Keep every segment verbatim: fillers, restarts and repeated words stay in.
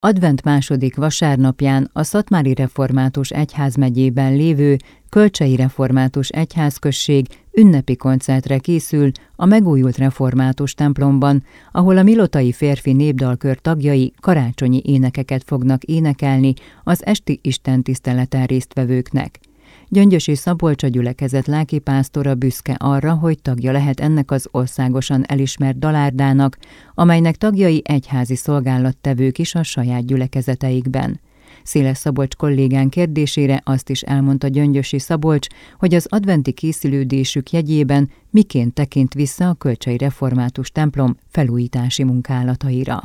Advent második vasárnapján a Szatmári Református Egyházmegyében lévő Kölcsei Református Egyházközség ünnepi koncertre készül a megújult református templomban, ahol a milotai férfi népdalkör tagjai karácsonyi énekeket fognak énekelni az esti istentiszteleten résztvevőknek. Gyöngyösi Szabolcs, a gyülekezet lelkipásztora büszke arra, hogy tagja lehet ennek az országosan elismert dalárdának, amelynek tagjai egyházi szolgálattevők is a saját gyülekezeteikben. Széles Szabolcs kollégán kérdésére azt is elmondta Gyöngyösi Szabolcs, hogy az adventi készülődésük jegyében miként tekint vissza a Kölcsei Református templom felújítási munkálataira.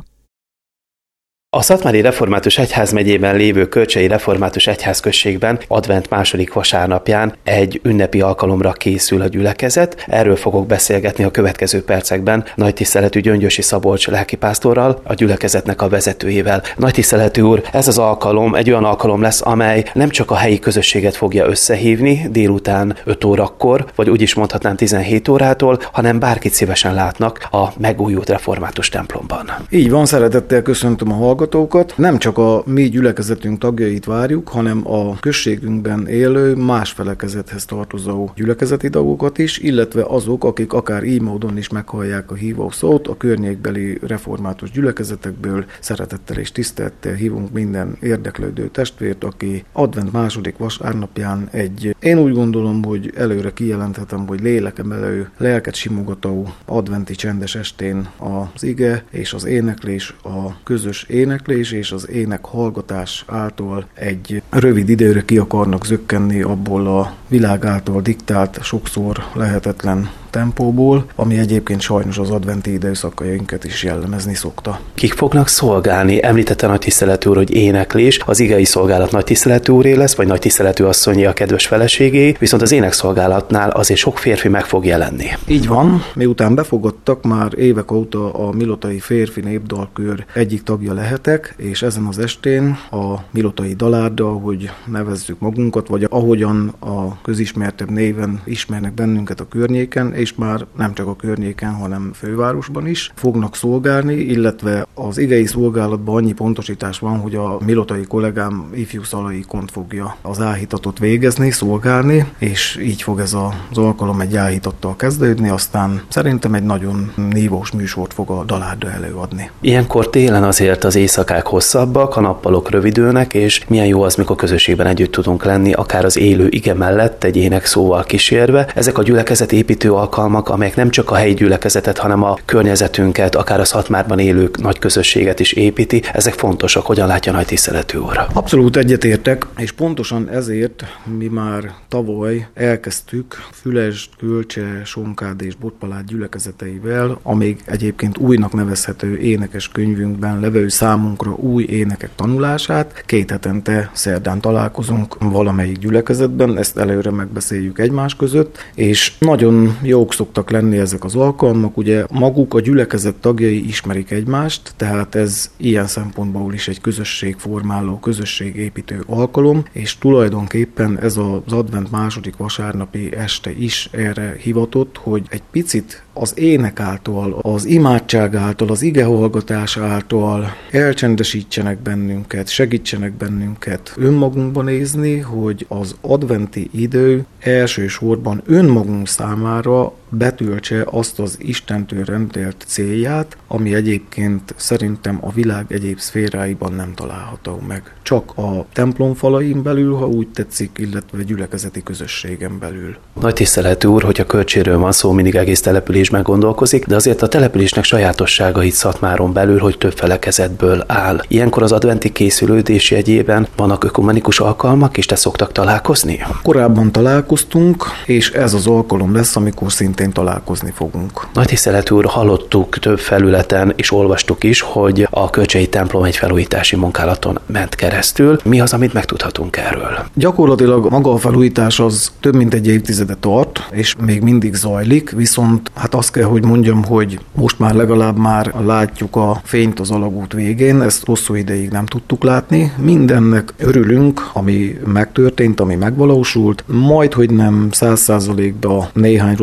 A Szatmári Református Egyházmegyében lévő Kölcsei Református Egyházközségben advent második vasárnapján egy ünnepi alkalomra készül a gyülekezet. Erről fogok beszélgetni a következő percekben nagy tiszteletű Gyöngyösi Szabolcs lelkipásztorral, a gyülekezetnek a vezetőjével. Nagy tiszteletű úr, ez az alkalom egy olyan alkalom lesz, amely nem csak a helyi közösséget fogja összehívni délután öt órakor, vagy úgy is mondhatnám tizenhét órától, hanem bárkit szívesen látnak a megújult református templomban. Így van, szeretettel köszöntöm a hallgatókat. Nem csak a mi gyülekezetünk tagjait várjuk, hanem a községünkben élő más felekezethez tartozó gyülekezeti tagokat is, illetve azok, akik akár így módon is meghallják a hívó szót, a környékbeli református gyülekezetekből szeretettel és tisztelettel hívunk minden érdeklődő testvért, aki advent második vasárnapján egy, én úgy gondolom, hogy előre kijelenthetem, hogy lélekemelő, lelket simogató adventi csendes estén az ige és az éneklés, a közös éneklés és az ének hallgatás által egy rövid időre ki akarnak zökkenni abból a világ által diktált, sokszor lehetetlen tempóból, ami egyébként sajnos az adventi időszakainkat is jellemezni szokta. Kik fognak szolgálni? Említette nagy tiszteletű úr, hogy éneklés, az igei szolgálat nagy tiszteletű úré lesz, vagy nagy tiszteletű asszonyé, a kedves feleségé, viszont az énekszolgálatnál azért sok férfi meg fog jelenni. Így van, miután befogadtak, már évek óta a milotai férfi népdalkör egyik tagja lehetek, és ezen az estén a milotai dalárda, ahogy nevezzük magunkat, vagy ahogyan a közismertebb néven ismernek bennünket a környéken, és már nem csak a környéken, hanem fővárosban is fognak szolgálni, illetve az igei szolgálatban annyi pontosítás van, hogy a milotai kollégám ifjú Szalai Kont fogja az áhítatot végezni, szolgálni, és így fog ez az alkalom egy áhítattal kezdődni, aztán szerintem egy nagyon nívós műsort fog a dalárda előadni. Ilyenkor télen azért az éjszakák hosszabbak, a nappalok rövidülnek, és milyen jó az, mikor közösségben együtt tudunk lenni, akár az élő ige mellett egy énekszóval kísérve. Ezek a gyülekezet építő alkalmak, amelyek nem csak a helyi gyülekezetet, hanem a környezetünket, akár a Szatmárban élők nagy közösséget is építi, ezek fontosak. Hogyan látja nagy tiszteletű úr? Abszolút egyetértek, és pontosan ezért mi már tavaly elkezdtük Fülest, Kölcse, Sonkád és Botpalád gyülekezeteivel, amíg egyébként újnak nevezhető énekes könyvünkben levő számunkra új énekek tanulását. Két hetente szerdán találkozunk valamelyik gyülekezetben, ezt előre megbeszéljük egymás között, és nagyon jók szoktak lenni ezek az alkalmak, ugye maguk a gyülekezet tagjai ismerik egymást, tehát ez ilyen szempontból is egy közösségformáló, közösségépítő alkalom, és tulajdonképpen ez az advent második vasárnapi este is erre hivatott, hogy egy picit az ének által, az imádság által, az igehallgatás által elcsendesítsenek bennünket, segítsenek bennünket önmagunkba nézni, hogy az adventi idő elsősorban önmagunk számára betöltse azt az Istentől rendelt célját, ami egyébként szerintem a világ egyéb szféráiban nem található meg. Csak a templom falain belül, ha úgy tetszik, illetve gyülekezeti közösségen belül. Nagy tiszteletű úr, hogy a Kölcséről van szó, mindig egész településben gondolkozik, de azért a településnek sajátossága itt Szatmáron belül, hogy több felekezetből áll. Ilyenkor az adventi készülődés jegyében vannak ökumenikus alkalmak, és te szoktak találkozni? Korábban találkoztunk, és ez az alkalom lesz, amikor szintén találkozni fogunk. Nagy tiszteletű úr, hallottuk több felületen, és olvastuk is, hogy a Kölcsei templom egy felújítási munkálaton ment keresztül. Mi az, amit megtudhatunk erről? Gyakorlatilag maga a felújítás az több mint egy évtizede tart, és még mindig zajlik, viszont hát azt kell, hogy mondjam, hogy most már legalább már látjuk a fényt az alagút végén, ezt hosszú ideig nem tudtuk látni. Mindennek örülünk, ami megtörtént, ami megvalósult, majd hogy nem száz százalékban néhány rozetta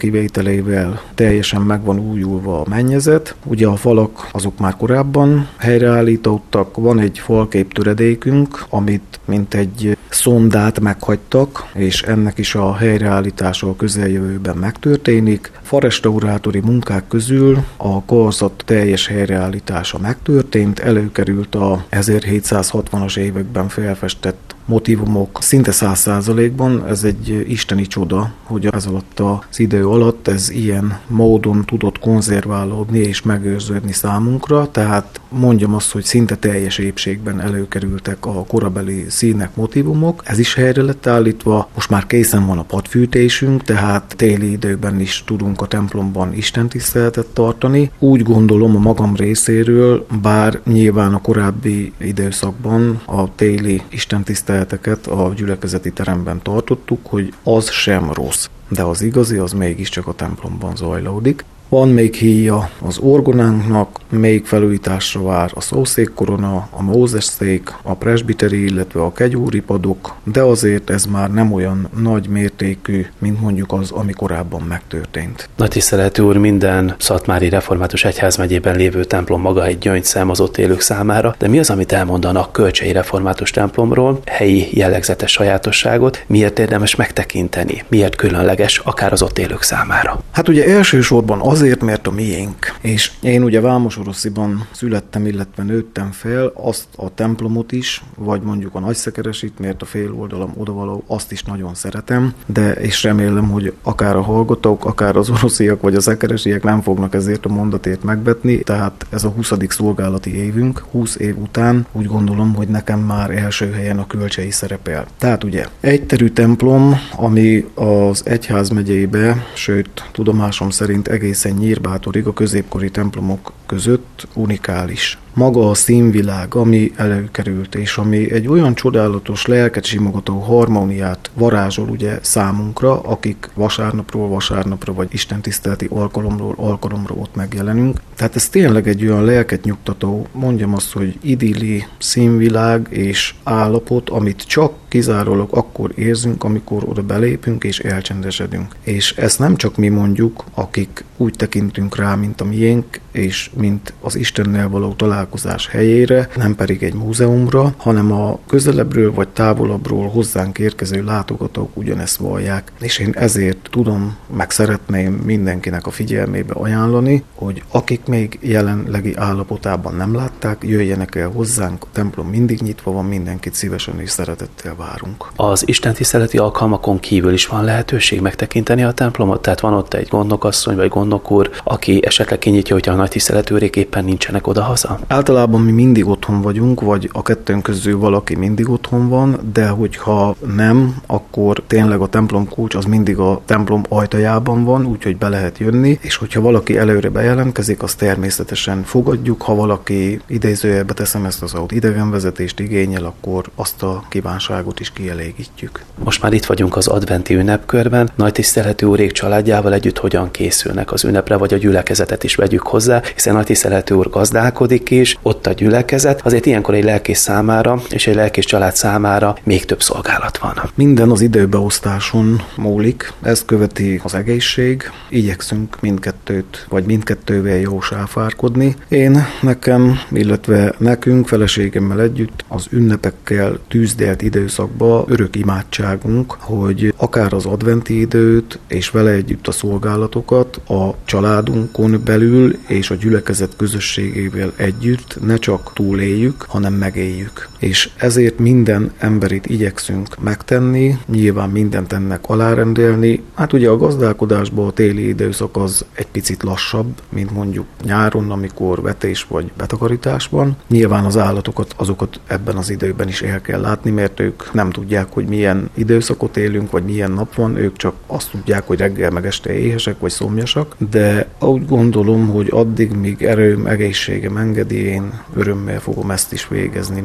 kivételével teljesen meg van újulva a mennyezet. Ugye a falak azok már korábban helyreállítottak, van egy falkép töredékünk, amit mint egy szondát meghagytak, és ennek is a helyreállítása a közeljövőben megtörténik. Farestaurátori munkák közül a karzat teljes helyreállítása megtörtént, előkerült a ezerhétszázhatvanas években felfestett motívumok szinte száz százalékban. Ez egy isteni csoda, hogy ez alatt az idő alatt ez ilyen módon tudott konzerválódni és megőrződni számunkra, tehát mondjam azt, hogy szinte teljes épségben előkerültek a korabeli színek, motívumok. Ez is helyre lett állítva, most már készen van a padfűtésünk, tehát téli időben is tudunk a templomban istentiszteletet tartani. Úgy gondolom a magam részéről, bár nyilván a korábbi időszakban a téli istentiszteleteket a gyülekezeti teremben tartottuk, hogy az sem rossz, de az igazi az mégiscsak a templomban zajlódik. Van még híja az orgonánknak, még felújításra vár a szószékkorona, a mózeszék, a presbiteri, illetve a kegyúri padok, de azért ez már nem olyan nagy mértékű, mint mondjuk az, ami korábban megtörtént. Nagy tiszteletű úr, minden Szatmári Református Egyházmegyében lévő templom maga egy gyöngyszem az ott élők számára, de mi az, amit elmondanak Kölcsei Református templomról, helyi jellegzetes sajátosságot, miért érdemes megtekinteni, miért különleges akár az ott élők számára? Hát ugye elsősorban azért, mert a miénk. És én ugye Vámos-Orosziban születtem, illetve nőttem fel, azt a templomot is, vagy mondjuk a Nagyszekeresit, mert a féloldalam odavaló, azt is nagyon szeretem, de és remélem, hogy akár a hallgatók, akár az orosziak, vagy a szekeresiek nem fognak ezért a mondatért megbetni, tehát ez a huszadik szolgálati évünk, húsz év után úgy gondolom, hogy nekem már első helyen a Kölcsei szerepel. Tehát ugye egyterű templom, ami az egyházmegyébe, sőt tudomásom szerint egészen Nyírbátorig a középkori templomok között unikális. Maga a színvilág, ami előkerült, és ami egy olyan csodálatos, lelket simogató harmóniát varázsol ugye számunkra, akik vasárnapról vasárnapra, vagy istentiszteleti alkalomról alkalomra ott megjelenünk. Tehát ez tényleg egy olyan lelket nyugtató, mondjam azt, hogy idilli színvilág és állapot, amit csak kizárólag akkor érzünk, amikor oda belépünk és elcsendesedünk. És ezt nem csak mi mondjuk, akik úgy tekintünk rá, mint a miénk, és mint az Istennel való találkozás helyére, nem pedig egy múzeumra, hanem a közelebbről vagy távolabbról hozzánk érkező látogatók ugyanezt vallják. És én ezért tudom, meg szeretném mindenkinek a figyelmébe ajánlani, hogy akik még jelenlegi állapotában nem látták, jöjjenek el hozzánk, a templom mindig nyitva van, mindenkit szívesen és szeretettel várunk. Az istentiszteleti alkalmakon kívül is van lehetőség megtekinteni a templomot? Tehát van ott egy gondnokasszony vagy gondnok úr, aki esetleg kinyitja, hogyha a nagy tiszteletőrék éppen nincsenek odahaza? Általában mi mindig otthon vagyunk, vagy a kettőnk közül valaki mindig otthon van, de hogyha nem, akkor tényleg a templom kulcs az mindig a templom ajtajában van, úgyhogy be lehet jönni, és hogyha valaki előre bejelentkezik, azt természetesen fogadjuk, ha valaki idézőjelbe teszem ezt az aut idegenvezetést igényel, akkor azt a kívánságot is kielégítjük. Most már itt vagyunk az adventi ünnepkörben, nagy tiszteletű úrék családjával együtt hogyan készülnek az ünnepre, vagy a gyülekezetet is vegyük hozzá, hiszen nagy tiszteletű úr gazdálkodik is, ott a gyülekezet, azért ilyenkor egy lelkész számára és egy lelkész család számára még több szolgálat van. Minden az időbeosztáson múlik, ezt követi az egészség, igyekszünk mindkettőt, vagy mindkettővel jó sáfárkodni. Én nekem, illetve nekünk, feleségemmel együtt az ünnepekkel tűzdelt időszakban örök imádságunk, hogy akár az adventi időt és vele együtt a szolgálatokat a családunkon belül és a gyülekezet közösségével együtt ne csak túléljük, hanem megéljük. És ezért minden emberit igyekszünk megtenni, nyilván mindent ennek alárendelni. Hát ugye a gazdálkodásban a téli időszak az egy picit lassabb, mint mondjuk nyáron, amikor vetés vagy betakarítás van. Nyilván az állatokat, azokat ebben az időben is el kell látni, mert ők nem tudják, hogy milyen időszakot élünk, vagy milyen nap van, ők csak azt tudják, hogy reggel meg este éhesek, vagy szomjasak, de úgy gondolom, hogy addig, míg erőm, egészségem engedi, én örömmel fogom ezt is végezni, mert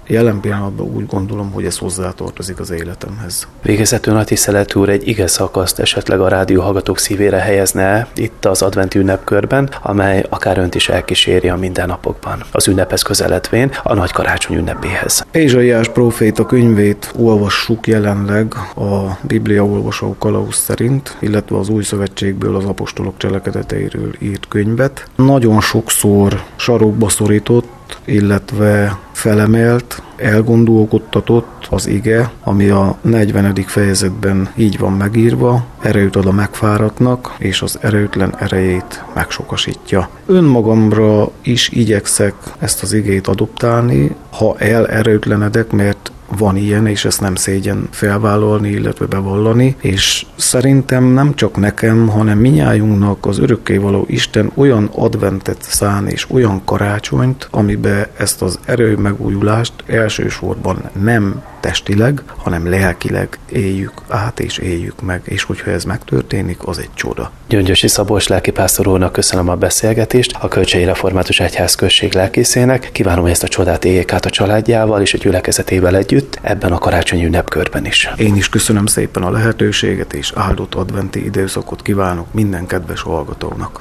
jelen pillanatban úgy gondolom, hogy ez hozzátartozik az életemhez. Végezetül Nagy Tiszteletű úr, egy ige szakaszt esetleg a rádió hallgatók szívére helyezne itt az adventi ünnepkörben, amely akár önt is elkíséri a mindennapokban, az ünnephez közeledvén, a nagy karácsony ünnepéhez. Ézsaiás próféta könyvét olvassuk jelenleg a Biblia olvasó kalauz szerint, illetve az Új Szövetségből az apostolok cselekedeteiről írt könyvet. Nagyon sokszor sarokba szorított, illetve felemelt, elgondolkodtatott az ige, ami a negyvenedik fejezetben így van megírva, erőt ad a megfáradtnak, és az erőtlen erejét megsokasítja. Önmagamra is igyekszek ezt az igét adoptálni, ha elerőtlenedek, mert van ilyen, és ezt nem szégyen felvállalni, illetve bevallani, és szerintem nem csak nekem, hanem minnyájunknak az örökkévaló Isten olyan adventet szán és olyan karácsonyt, amiben ezt az erő megújulást elsősorban nem testileg, hanem lelkileg éljük át és éljük meg, és hogyha ez megtörténik, az egy csoda. Gyöngyösi Szabolcs lelkipásztor úrnak köszönöm a beszélgetést, a Kölcsei Református Egyházközség lelkészének. Kívánom, hogy ezt a csodát éljék át a családjával és a gyülekezetével együtt ebben a karácsonyi ünnepkörben is. Én is köszönöm szépen a lehetőséget, és áldott adventi időszakot kívánok minden kedves hallgatónak.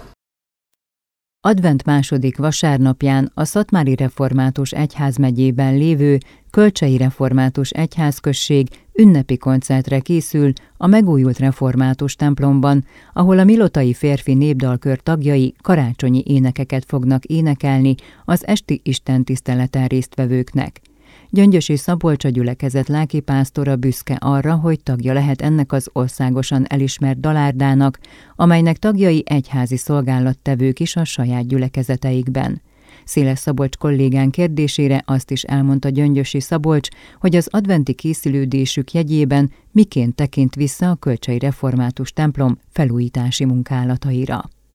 Advent második vasárnapján a Szatmári Református Egyházmegyében lévő Kölcsei Református Egyházközség ünnepi koncertre készül a megújult református templomban, ahol a milotai férfi népdalkör tagjai karácsonyi énekeket fognak énekelni az esti istentiszteleten résztvevőknek. Gyöngyösi Szabolcs, a gyülekezet lelkipásztora büszke arra, hogy tagja lehet ennek az országosan elismert dalárdának, amelynek tagjai egyházi szolgálattevők is a saját gyülekezeteikben. Széles Szabolcs kollégán kérdésére azt is elmondta Gyöngyösi Szabolcs, hogy az adventi készülődésük jegyében miként tekint vissza a Kölcsei Református templom felújítási munkálataira.